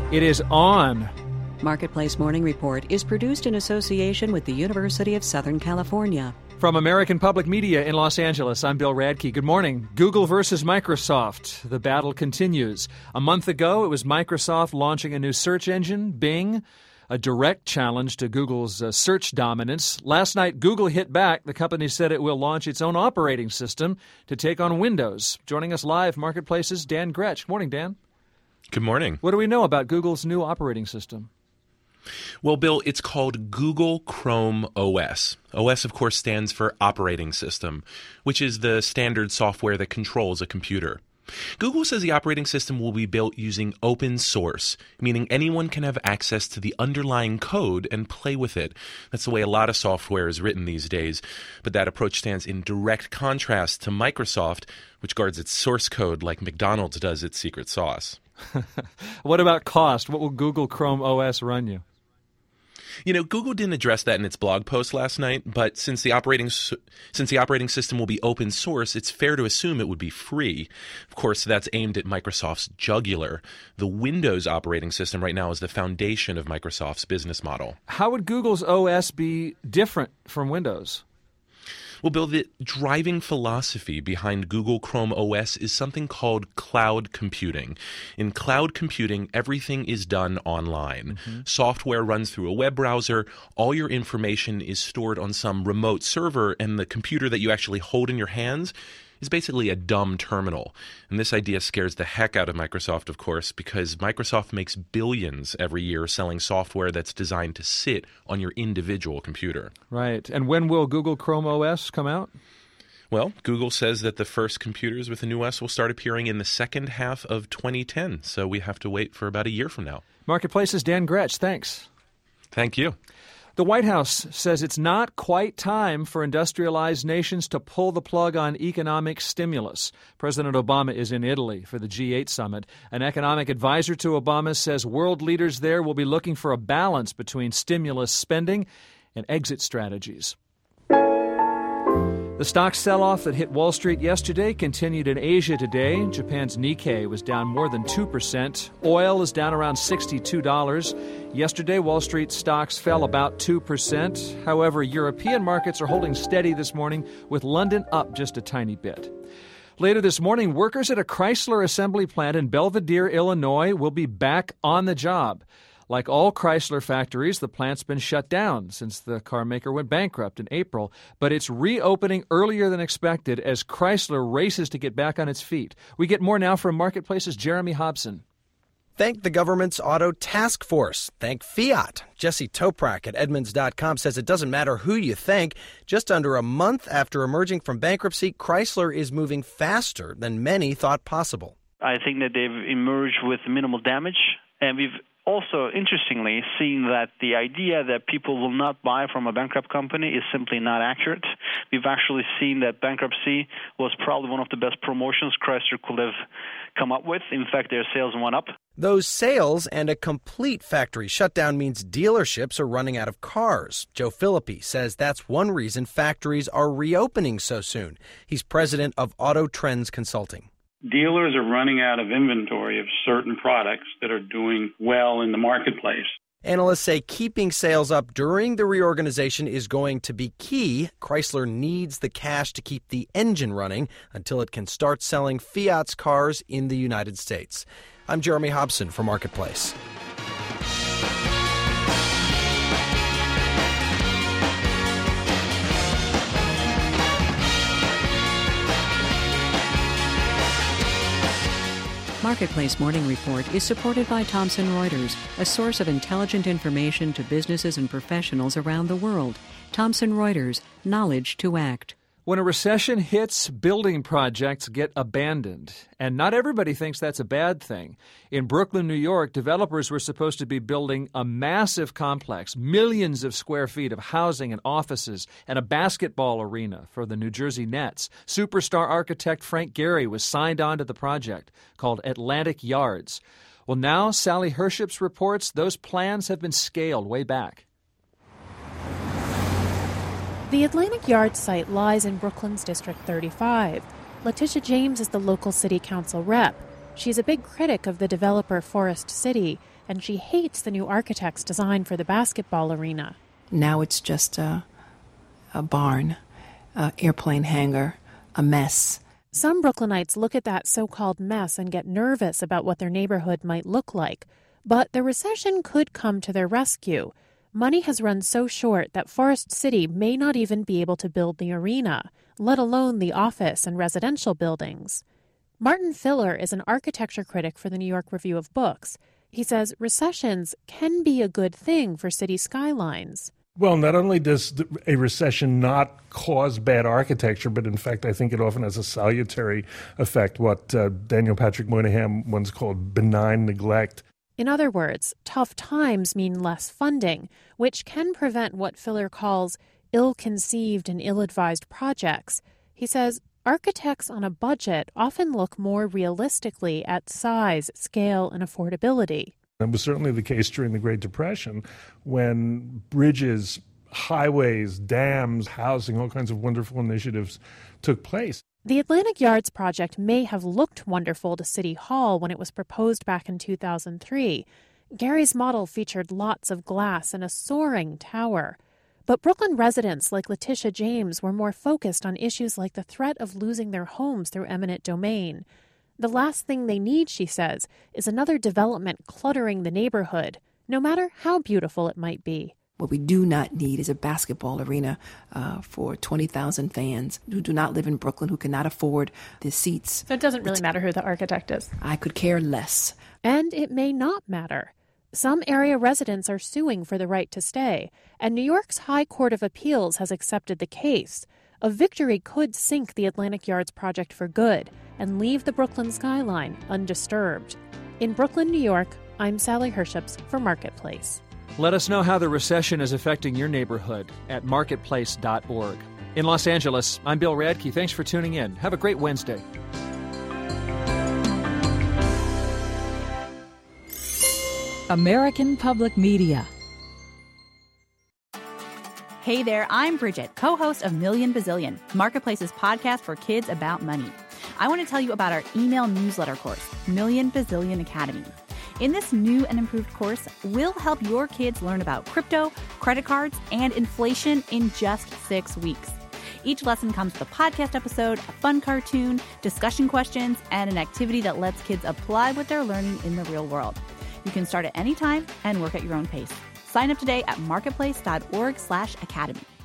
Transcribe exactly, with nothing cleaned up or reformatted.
It is on. Marketplace Morning Report is produced in association with the University of Southern California. From American Public Media in Los Angeles, I'm Bill Radke. Good morning. Google versus Microsoft. The battle continues. A month ago, it was Microsoft launching a new search engine, Bing, a direct challenge to Google's uh, search dominance. Last night, Google hit back. The company said it will launch its own operating system to take on Windows. Joining us live, Marketplace's Dan Gretsch. Good morning, Dan. Good morning. What do we know about Google's new operating system? Well, Bill, it's called Google Chrome O S. O S, of course, stands for Operating System, which is the standard software that controls a computer. Google says the operating system will be built using open source, meaning anyone can have access to the underlying code and play with it. That's the way a lot of software is written these days. But that approach stands in direct contrast to Microsoft, which guards its source code like McDonald's does its secret sauce. What about cost? What will Google Chrome O S run you? You know, Google didn't address that in its blog post last night, but since the operating since the operating system will be open source, it's fair to assume it would be free. Of course, that's aimed at Microsoft's jugular. The Windows operating system right now is the foundation of Microsoft's business model. How would Google's O S be different from Windows? Well, Bill, the driving philosophy behind Google Chrome O S is something called cloud computing. In cloud computing, everything is done online. Mm-hmm. Software runs through a web browser. All your information is stored on some remote server, and the computer that you actually hold in your hands is basically a dumb terminal. And this idea scares the heck out of Microsoft, of course, because Microsoft makes billions every year selling software that's designed to sit on your individual computer. Right. And when will Google Chrome O S come out? Well, Google says that the first computers with the new O S will start appearing in the second half of twenty ten, so we have to wait for about a year from now. Marketplace's Dan Gretsch, thanks. Thank you. The White House says it's not quite time for industrialized nations to pull the plug on economic stimulus. President Obama is in Italy for the G eight summit. An economic advisor to Obama says world leaders there will be looking for a balance between stimulus spending and exit strategies. The stock sell-off that hit Wall Street yesterday continued in Asia today. Japan's Nikkei was down more than two percent. Oil is down around sixty-two dollars. Yesterday, Wall Street stocks fell about two percent. However, European markets are holding steady this morning, with London up just a tiny bit. Later this morning, workers at a Chrysler assembly plant in Belvidere, Illinois, will be back on the job. Like all Chrysler factories, the plant's been shut down since the car maker went bankrupt in April, but it's reopening earlier than expected as Chrysler races to get back on its feet. We get more now from Marketplace's Jeremy Hobson. Thank the government's auto task force. Thank Fiat. Jesse Toprak at Edmunds dot com says it doesn't matter who you thank. Just under a month after emerging from bankruptcy, Chrysler is moving faster than many thought possible. I think that they've emerged with minimal damage, and we've also, interestingly, seeing that the idea that people will not buy from a bankrupt company is simply not accurate. We've actually seen that bankruptcy was probably one of the best promotions Chrysler could have come up with. In fact, their sales went up. Those sales and a complete factory shutdown means dealerships are running out of cars. Joe Philippi says that's one reason factories are reopening so soon. He's president of Auto Trends Consulting. Dealers are running out of inventory of certain products that are doing well in the marketplace. Analysts say keeping sales up during the reorganization is going to be key. Chrysler needs the cash to keep the engine running until it can start selling Fiat's cars in the United States. I'm Jeremy Hobson for Marketplace. Marketplace Morning Report is supported by Thomson Reuters, a source of intelligent information to businesses and professionals around the world. Thomson Reuters, knowledge to act. When a recession hits, building projects get abandoned. And not everybody thinks that's a bad thing. In Brooklyn, New York, developers were supposed to be building a massive complex, millions of square feet of housing and offices, and a basketball arena for the New Jersey Nets. Superstar architect Frank Gehry was signed on to the project, called Atlantic Yards. Well, now Sally Herships reports those plans have been scaled way back. The Atlantic Yards site lies in Brooklyn's District thirty-five. Letitia James is the local city council rep. She's a big critic of the developer Forest City, and she hates the new architect's design for the basketball arena. Now it's just a, a barn, an airplane hangar, a mess. Some Brooklynites look at that so-called mess and get nervous about what their neighborhood might look like. But the recession could come to their rescue. Money has run so short that Forest City may not even be able to build the arena, let alone the office and residential buildings. Martin Filler is an architecture critic for the New York Review of Books. He says recessions can be a good thing for city skylines. Well, not only does a recession not cause bad architecture, but in fact, I think it often has a salutary effect, what uh, Daniel Patrick Moynihan once called benign neglect. In other words, tough times mean less funding, which can prevent what Filler calls ill-conceived and ill-advised projects. He says architects on a budget often look more realistically at size, scale, and affordability. That was certainly the case during the Great Depression, when bridges, highways, dams, housing, all kinds of wonderful initiatives took place. The Atlantic Yards project may have looked wonderful to City Hall when it was proposed back in two thousand three. Gary's model featured lots of glass and a soaring tower. But Brooklyn residents like Letitia James were more focused on issues like the threat of losing their homes through eminent domain. The last thing they need, she says, is another development cluttering the neighborhood, no matter how beautiful it might be. What we do not need is a basketball arena uh, for twenty thousand fans who do not live in Brooklyn, who cannot afford the seats. So it doesn't really matter who the architect is. I could care less. And it may not matter. Some area residents are suing for the right to stay, and New York's High Court of Appeals has accepted the case. A victory could sink the Atlantic Yards project for good and leave the Brooklyn skyline undisturbed. In Brooklyn, New York, I'm Sally Herships for Marketplace. Let us know how the recession is affecting your neighborhood at marketplace dot org. In Los Angeles, I'm Bill Radke. Thanks for tuning in. Have a great Wednesday. American Public Media. Hey there, I'm Bridget, co-host of Million Bazillion, Marketplace's podcast for kids about money. I want to tell you about our email newsletter course, Million Bazillion Academy. In this new and improved course, we'll help your kids learn about crypto, credit cards, and inflation in just six weeks. Each lesson comes with a podcast episode, a fun cartoon, discussion questions, and an activity that lets kids apply what they're learning in the real world. You can start at any time and work at your own pace. Sign up today at marketplace dot org slash academy.